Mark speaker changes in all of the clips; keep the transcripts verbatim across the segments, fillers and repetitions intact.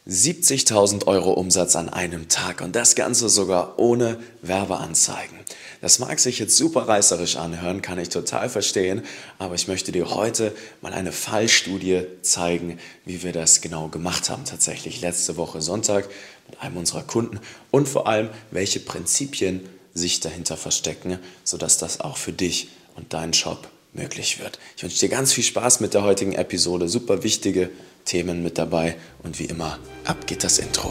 Speaker 1: siebzigtausend Euro Umsatz an einem Tag und das Ganze sogar ohne Werbeanzeigen. Das mag sich jetzt super reißerisch anhören, kann ich total verstehen, aber ich möchte dir heute mal eine Fallstudie zeigen, wie wir das genau gemacht haben, tatsächlich letzte Woche Sonntag mit einem unserer Kunden und vor allem, welche Prinzipien sich dahinter verstecken, sodass das auch für dich und deinen Shop möglich wird. Ich wünsche dir ganz viel Spaß mit der heutigen Episode, super wichtige Themen mit dabei und wie immer, ab geht das Intro.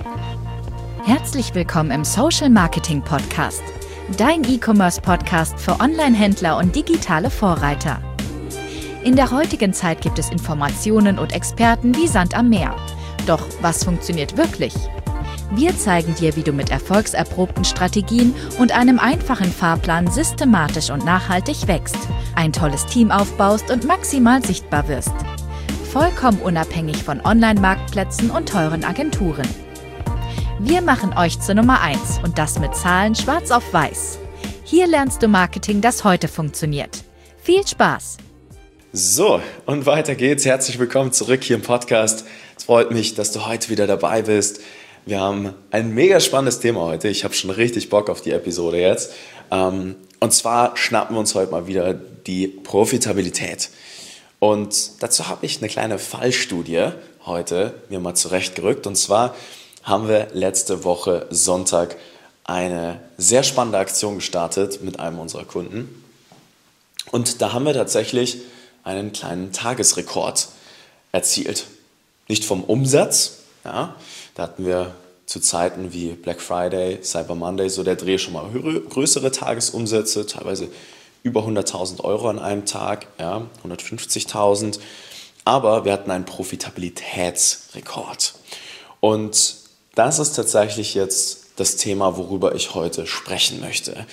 Speaker 2: Herzlich willkommen im Social Marketing Podcast, dein E-Commerce Podcast für Online-Händler und digitale Vorreiter. In der heutigen Zeit gibt es Informationen und Experten wie Sand am Meer. Doch was funktioniert wirklich? Wir zeigen dir, wie du mit erfolgserprobten Strategien und einem einfachen Fahrplan systematisch und nachhaltig wächst, ein tolles Team aufbaust und maximal sichtbar wirst. Vollkommen unabhängig von Online-Marktplätzen und teuren Agenturen. Wir machen euch zur Nummer eins und das mit Zahlen schwarz auf weiß. Hier lernst du Marketing, das heute funktioniert. Viel Spaß!
Speaker 1: So, und weiter geht's. Herzlich willkommen zurück hier im Podcast. Es freut mich, dass du heute wieder dabei bist. Wir haben ein mega spannendes Thema heute. Ich habe schon richtig Bock auf die Episode jetzt. Und zwar schnappen wir uns heute mal wieder die Profitabilität. Und dazu habe ich eine kleine Fallstudie heute mir mal zurechtgerückt. Und zwar haben wir letzte Woche Sonntag eine sehr spannende Aktion gestartet mit einem unserer Kunden. Und da haben wir tatsächlich einen kleinen Tagesrekord erzielt. Nicht vom Umsatz, ja, da hatten wir zu Zeiten wie Black Friday, Cyber Monday, so der Dreh schon mal höhere, größere Tagesumsätze, teilweise über hunderttausend Euro an einem Tag, ja, hundertfünfzigtausend. Aber wir hatten einen Profitabilitätsrekord. Und das ist tatsächlich jetzt das Thema, worüber ich heute sprechen möchte.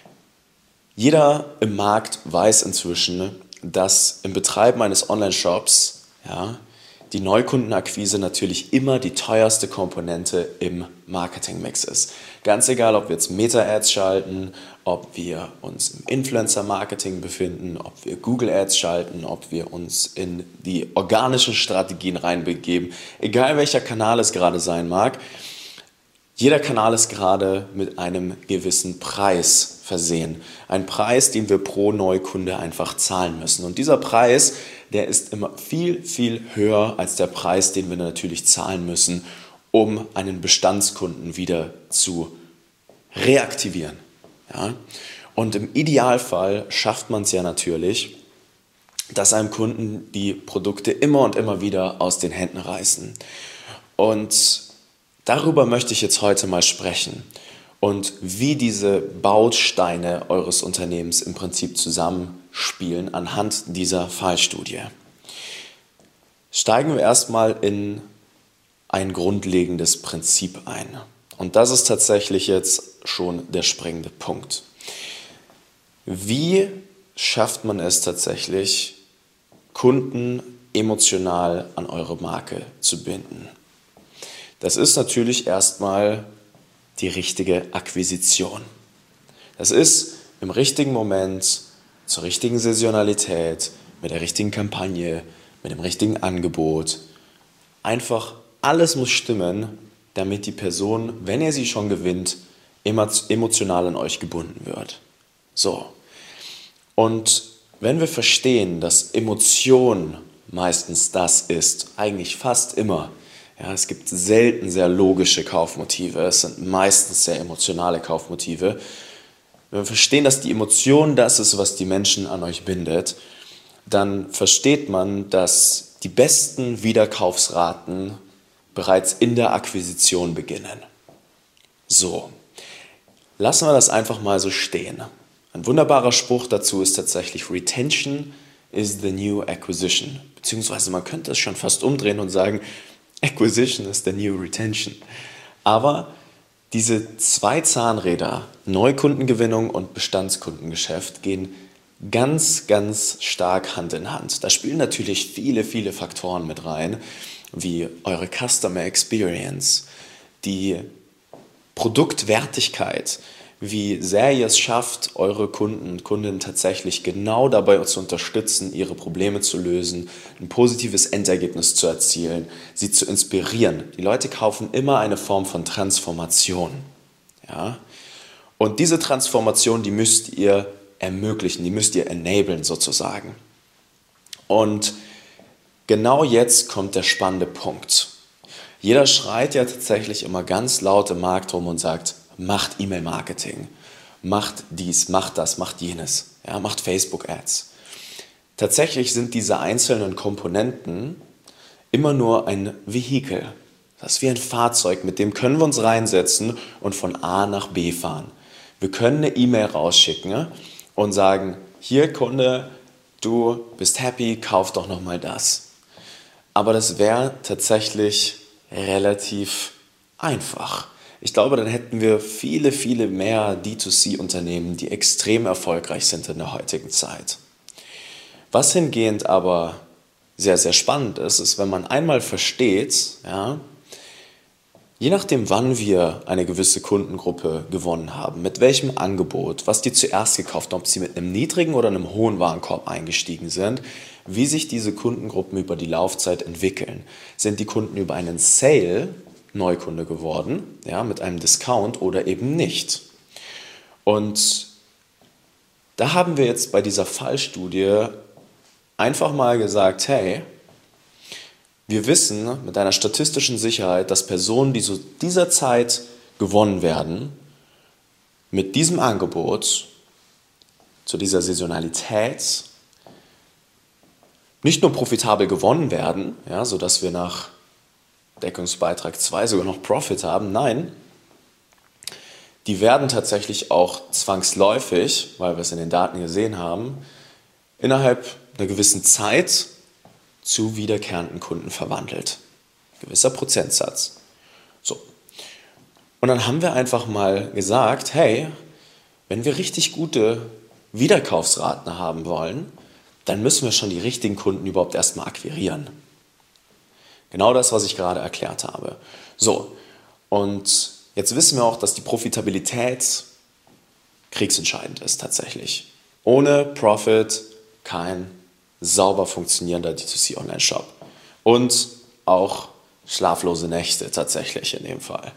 Speaker 1: Jeder im Markt weiß inzwischen, dass im Betreiben eines Online-Shops, ja, die Neukundenakquise natürlich immer die teuerste Komponente im Marketingmix ist. Ganz egal, ob wir jetzt Meta-Ads schalten, ob wir uns im Influencer-Marketing befinden, ob wir Google-Ads schalten, ob wir uns in die organischen Strategien reinbegeben, egal welcher Kanal es gerade sein mag. Jeder Kanal ist gerade mit einem gewissen Preis versehen. Ein Preis, den wir pro Neukunde einfach zahlen müssen. Und dieser Preis, der ist immer viel, viel höher als der Preis, den wir natürlich zahlen müssen, um einen Bestandskunden wieder zu reaktivieren. Ja? Und im Idealfall schafft man es ja natürlich, dass einem Kunden die Produkte immer und immer wieder aus den Händen reißen. Und darüber möchte ich jetzt heute mal sprechen und wie diese Bausteine eures Unternehmens im Prinzip zusammenspielen anhand dieser Fallstudie. Steigen wir erstmal in ein grundlegendes Prinzip ein. Und das ist tatsächlich jetzt schon der springende Punkt. Wie schafft man es tatsächlich, Kunden emotional an eure Marke zu binden? Das ist natürlich erstmal die richtige Akquisition. Das ist im richtigen Moment, zur richtigen Saisonalität, mit der richtigen Kampagne, mit dem richtigen Angebot. Einfach alles muss stimmen, damit die Person, wenn ihr sie schon gewinnt, emotional an euch gebunden wird. So. Und wenn wir verstehen, dass Emotion meistens das ist, eigentlich fast immer, ja, es gibt selten sehr logische Kaufmotive, es sind meistens sehr emotionale Kaufmotive. Wenn wir verstehen, dass die Emotion das ist, was die Menschen an euch bindet, dann versteht man, dass die besten Wiederkaufsraten bereits in der Akquisition beginnen. So, lassen wir das einfach mal so stehen. Ein wunderbarer Spruch dazu ist tatsächlich Retention is the new acquisition. Beziehungsweise man könnte es schon fast umdrehen und sagen, Acquisition is the new retention. Aber diese zwei Zahnräder, Neukundengewinnung und Bestandskundengeschäft, gehen ganz, ganz stark Hand in Hand. Da spielen natürlich viele, viele Faktoren mit rein, wie eure Customer Experience, die Produktwertigkeit, wie sehr ihr es schafft, eure Kunden und Kundinnen tatsächlich genau dabei zu unterstützen, ihre Probleme zu lösen, ein positives Endergebnis zu erzielen, sie zu inspirieren. Die Leute kaufen immer eine Form von Transformation. Ja? Und diese Transformation, die müsst ihr ermöglichen, die müsst ihr enablen sozusagen. Und genau jetzt kommt der spannende Punkt. Jeder schreit ja tatsächlich immer ganz laut im Markt rum und sagt, macht E-Mail-Marketing, macht dies, macht das, macht jenes, ja, macht Facebook-Ads. Tatsächlich sind diese einzelnen Komponenten immer nur ein Vehikel. Das ist wie ein Fahrzeug, mit dem können wir uns reinsetzen und von A nach B fahren. Wir können eine E-Mail rausschicken und sagen, hier Kunde, du bist happy, kauf doch nochmal das. Aber das wäre tatsächlich relativ einfach. Ich glaube, dann hätten wir viele, viele mehr D zwei C-Unternehmen, die extrem erfolgreich sind in der heutigen Zeit. Was hingehend aber sehr, sehr spannend ist, ist, wenn man einmal versteht, ja, je nachdem, wann wir eine gewisse Kundengruppe gewonnen haben, mit welchem Angebot, was die zuerst gekauft haben, ob sie mit einem niedrigen oder einem hohen Warenkorb eingestiegen sind, wie sich diese Kundengruppen über die Laufzeit entwickeln. Sind die Kunden über einen Sale Neukunde geworden, ja, mit einem Discount oder eben nicht. Und da haben wir jetzt bei dieser Fallstudie einfach mal gesagt, hey, wir wissen mit einer statistischen Sicherheit, dass Personen, die zu dieser Zeit gewonnen werden, mit diesem Angebot, zu dieser Saisonalität, nicht nur profitabel gewonnen werden, ja, sodass wir nach Deckungsbeitrag zwei sogar noch Profit haben. Nein, die werden tatsächlich auch zwangsläufig, weil wir es in den Daten gesehen haben, innerhalb einer gewissen Zeit zu wiederkehrenden Kunden verwandelt. Ein gewisser Prozentsatz. So. Und dann haben wir einfach mal gesagt, hey, wenn wir richtig gute Wiederkaufsraten haben wollen, dann müssen wir schon die richtigen Kunden überhaupt erstmal akquirieren. Genau das, was ich gerade erklärt habe. So, und jetzt wissen wir auch, dass die Profitabilität kriegsentscheidend ist tatsächlich. Ohne Profit kein sauber funktionierender D zwei C-Online-Shop. Und auch schlaflose Nächte tatsächlich in dem Fall.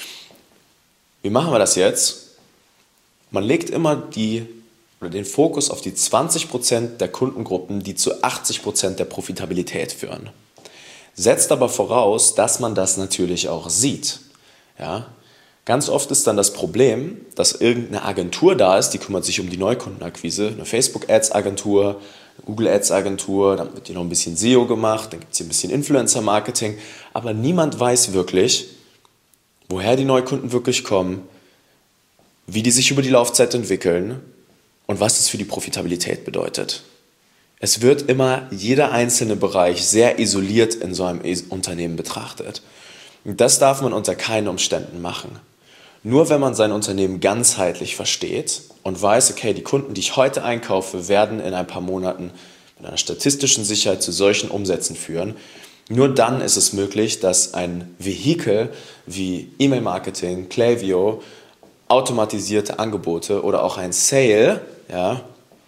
Speaker 1: Wie machen wir das jetzt? Man legt immer die, oder den Fokus auf die zwanzig Prozent der Kundengruppen, die zu achtzig Prozent der Profitabilität führen. Setzt aber voraus, dass man das natürlich auch sieht. Ja? Ganz oft ist dann das Problem, dass irgendeine Agentur da ist, die kümmert sich um die Neukundenakquise, eine Facebook-Ads-Agentur, eine Google-Ads-Agentur, dann wird hier noch ein bisschen S E O gemacht, dann gibt es hier ein bisschen Influencer-Marketing, aber niemand weiß wirklich, woher die Neukunden wirklich kommen, wie die sich über die Laufzeit entwickeln und was das für die Profitabilität bedeutet. Es wird immer jeder einzelne Bereich sehr isoliert in so einem Unternehmen betrachtet. Und das darf man unter keinen Umständen machen. Nur wenn man sein Unternehmen ganzheitlich versteht und weiß, okay, die Kunden, die ich heute einkaufe, werden in ein paar Monaten mit einer statistischen Sicherheit zu solchen Umsätzen führen, nur dann ist es möglich, dass ein Vehikel wie E-Mail-Marketing, Klaviyo, automatisierte Angebote oder auch ein Sale, ja,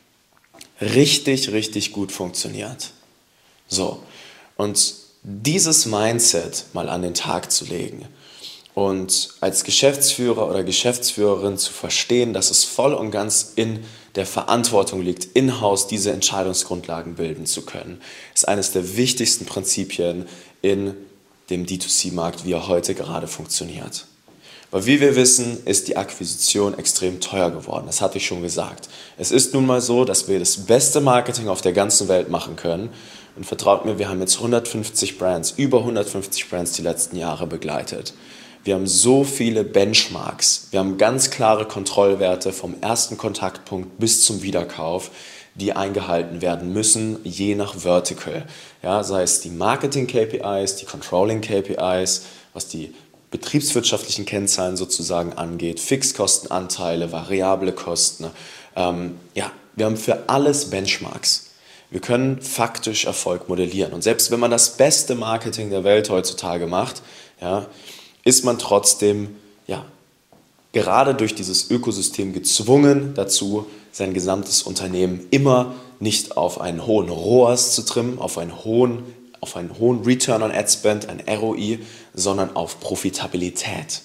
Speaker 1: richtig, richtig gut funktioniert. So, und dieses Mindset mal an den Tag zu legen und als Geschäftsführer oder Geschäftsführerin zu verstehen, dass es voll und ganz in der Verantwortung liegt, in-house diese Entscheidungsgrundlagen bilden zu können, ist eines der wichtigsten Prinzipien in dem D zwei C-Markt, wie er heute gerade funktioniert. Weil wie wir wissen, ist die Akquisition extrem teuer geworden. Das hatte ich schon gesagt. Es ist nun mal so, dass wir das beste Marketing auf der ganzen Welt machen können. Und vertraut mir, wir haben jetzt hundertfünfzig Brands, über hundertfünfzig Brands die letzten Jahre begleitet. Wir haben so viele Benchmarks. Wir haben ganz klare Kontrollwerte vom ersten Kontaktpunkt bis zum Wiederkauf, die eingehalten werden müssen, je nach Vertical. Ja, sei es die Marketing-K P Is, die Controlling-K P Is, was die betriebswirtschaftlichen Kennzahlen sozusagen angeht, Fixkostenanteile, variable Kosten. Ähm, ja, wir haben für alles Benchmarks. Wir können faktisch Erfolg modellieren. Und selbst wenn man das beste Marketing der Welt heutzutage macht, ja, ist man trotzdem ja, gerade durch dieses Ökosystem gezwungen dazu, sein gesamtes Unternehmen immer nicht auf einen hohen R O A S zu trimmen, auf einen hohen, auf einen hohen Return on Ad Spend, ein R O I, sondern auf Profitabilität.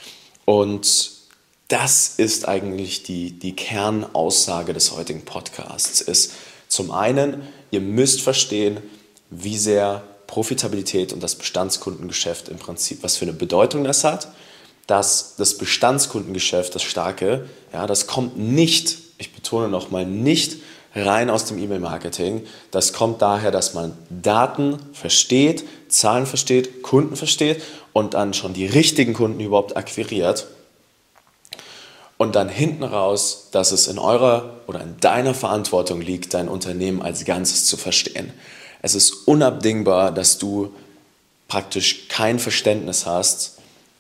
Speaker 1: Und das ist eigentlich die, die Kernaussage des heutigen Podcasts. Ist zum einen, ihr müsst verstehen, wie sehr Profitabilität und das Bestandskundengeschäft im Prinzip, was für eine Bedeutung das hat. Dass das Bestandskundengeschäft, das Starke, ja, das kommt nicht, ich betone nochmal, nicht rein aus dem E-Mail-Marketing. Das kommt daher, dass man Daten versteht, Zahlen versteht, Kunden versteht und dann schon die richtigen Kunden überhaupt akquiriert. Und dann hinten raus, dass es in eurer oder in deiner Verantwortung liegt, dein Unternehmen als Ganzes zu verstehen. Es ist unabdingbar, dass du praktisch kein Verständnis hast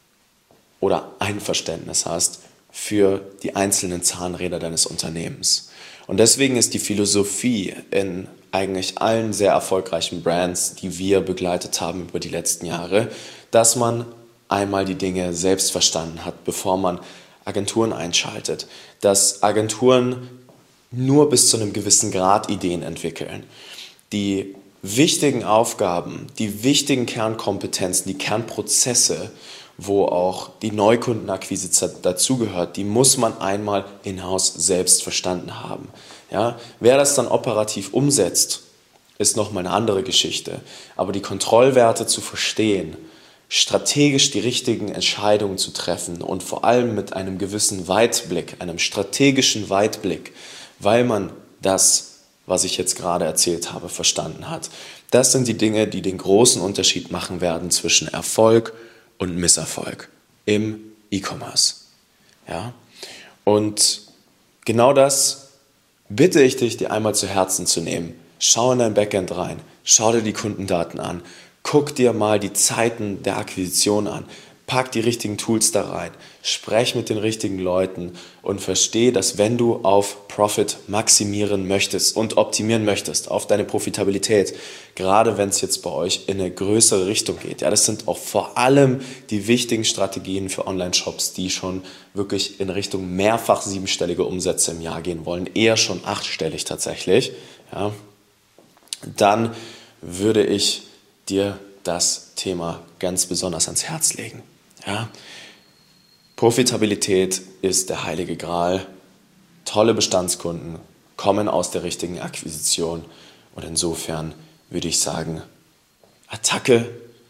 Speaker 1: oder ein Verständnis hast für die einzelnen Zahnräder deines Unternehmens. Und deswegen ist die Philosophie in eigentlich allen sehr erfolgreichen Brands, die wir begleitet haben über die letzten Jahre, dass man einmal die Dinge selbst verstanden hat, bevor man Agenturen einschaltet, dass Agenturen nur bis zu einem gewissen Grad Ideen entwickeln. Die wichtigen Aufgaben, die wichtigen Kernkompetenzen, die Kernprozesse, wo auch die Neukundenakquise dazugehört, die muss man einmal in-house selbst verstanden haben. Ja? Wer das dann operativ umsetzt, ist nochmal eine andere Geschichte. Aber die Kontrollwerte zu verstehen, strategisch die richtigen Entscheidungen zu treffen und vor allem mit einem gewissen Weitblick, einem strategischen Weitblick, weil man das, was ich jetzt gerade erzählt habe, verstanden hat. Das sind die Dinge, die den großen Unterschied machen werden zwischen Erfolg und Misserfolg im E-Commerce. Ja? Und genau das bitte ich dich, dir einmal zu Herzen zu nehmen. Schau in dein Backend rein, schau dir die Kundendaten an, guck dir mal die Zeiten der Akquisition an, pack die richtigen Tools da rein, sprech mit den richtigen Leuten und versteh, dass wenn du auf Profit maximieren möchtest und optimieren möchtest, auf deine Profitabilität, gerade wenn es jetzt bei euch in eine größere Richtung geht, ja, das sind auch vor allem die wichtigen Strategien für Online-Shops, die schon wirklich in Richtung mehrfach siebenstellige Umsätze im Jahr gehen wollen, eher schon achtstellig tatsächlich, ja, dann würde ich dir das Thema ganz besonders ans Herz legen. Ja? Profitabilität ist der heilige Gral. Tolle Bestandskunden kommen aus der richtigen Akquisition und insofern würde ich sagen, Attacke,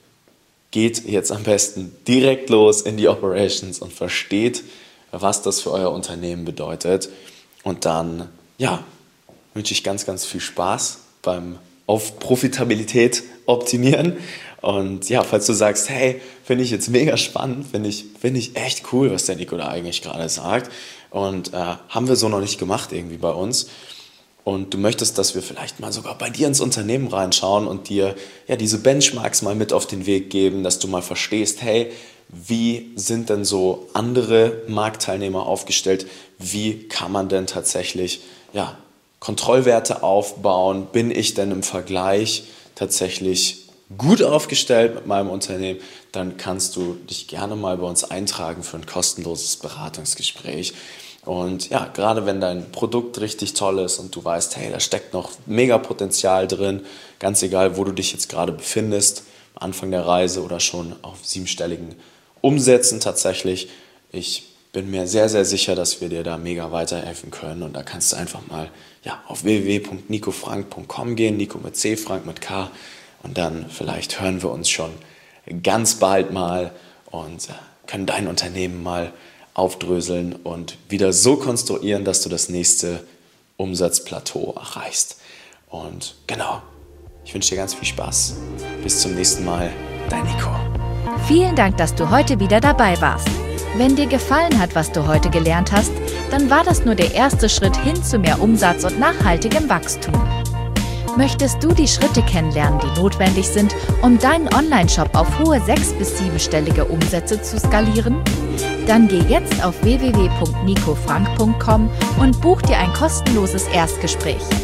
Speaker 1: geht jetzt am besten direkt los in die Operations und versteht, was das für euer Unternehmen bedeutet. Und dann, ja, wünsche ich ganz, ganz viel Spaß beim auf Profitabilität optimieren. Und ja, falls du sagst, hey, finde ich jetzt mega spannend, finde ich, finde ich echt cool, was der Nico da eigentlich gerade sagt und äh, haben wir so noch nicht gemacht irgendwie bei uns und du möchtest, dass wir vielleicht mal sogar bei dir ins Unternehmen reinschauen und dir ja diese Benchmarks mal mit auf den Weg geben, dass du mal verstehst, hey, wie sind denn so andere Marktteilnehmer aufgestellt, wie kann man denn tatsächlich, ja, Kontrollwerte aufbauen, bin ich denn im Vergleich tatsächlich gut aufgestellt mit meinem Unternehmen, dann kannst du dich gerne mal bei uns eintragen für ein kostenloses Beratungsgespräch. Und ja, gerade wenn dein Produkt richtig toll ist und du weißt, hey, da steckt noch mega Potenzial drin, ganz egal, wo du dich jetzt gerade befindest, am Anfang der Reise oder schon auf siebenstelligen Umsätzen tatsächlich, ich bin mir sehr, sehr sicher, dass wir dir da mega weiterhelfen können. Und da kannst du einfach mal ja, auf w w w punkt nico frank punkt com gehen, Nico mit C, Frank mit K. Und dann vielleicht hören wir uns schon ganz bald mal und können dein Unternehmen mal aufdröseln und wieder so konstruieren, dass du das nächste Umsatzplateau erreichst. Und genau, ich wünsche dir ganz viel Spaß. Bis zum nächsten Mal, dein Nico.
Speaker 2: Vielen Dank, dass du heute wieder dabei warst. Wenn dir gefallen hat, was du heute gelernt hast, dann war das nur der erste Schritt hin zu mehr Umsatz und nachhaltigem Wachstum. Möchtest du die Schritte kennenlernen, die notwendig sind, um deinen Online-Shop auf hohe sechs- bis siebenstellige Umsätze zu skalieren? Dann geh jetzt auf w w w punkt nico frank punkt com und buch dir ein kostenloses Erstgespräch.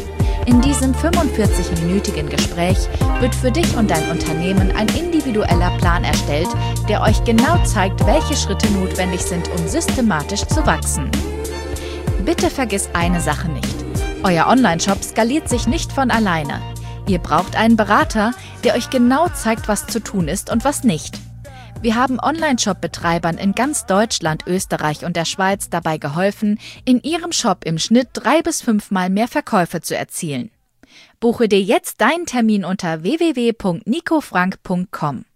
Speaker 2: In diesem fünfundvierzig-minütigen Gespräch wird für dich und dein Unternehmen ein individueller Plan erstellt, der euch genau zeigt, welche Schritte notwendig sind, um systematisch zu wachsen. Bitte vergiss eine Sache nicht. Euer Online-Shop skaliert sich nicht von alleine. Ihr braucht einen Berater, der euch genau zeigt, was zu tun ist und was nicht. Wir haben Online-Shop-Betreibern in ganz Deutschland, Österreich und der Schweiz dabei geholfen, in ihrem Shop im Schnitt drei bis fünfmal mehr Verkäufe zu erzielen. Buche dir jetzt deinen Termin unter w w w punkt nico frank punkt com.